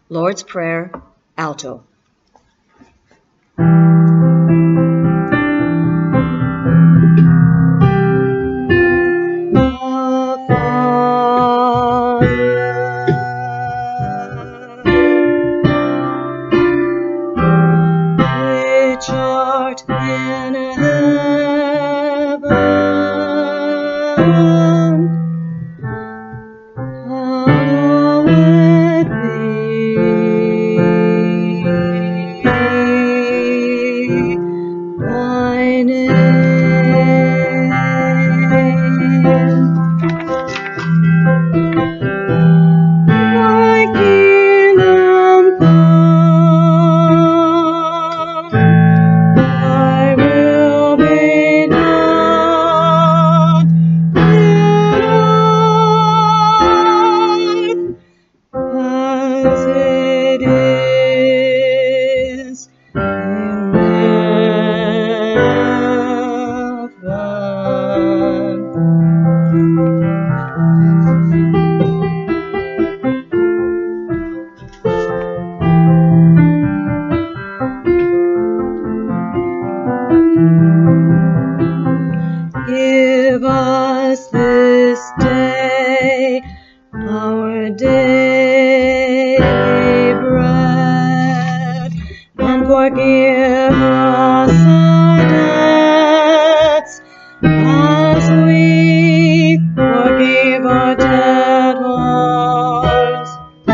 Lord's Prayer, alto. Which art in heaven, hallowed be thy name. Thy kingdom come, thy will be done in earth as it is in Give us this day our daily bread, and forgive us our debts, as we forgive our debtors.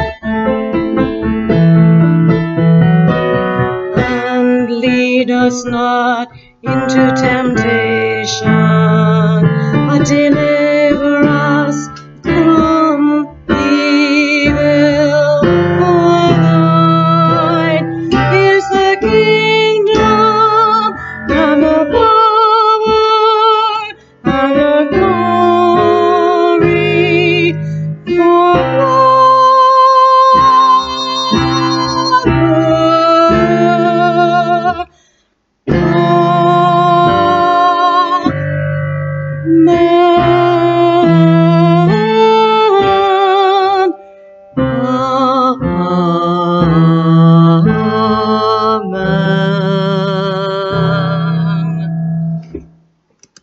And lead us not into temptation, but deliver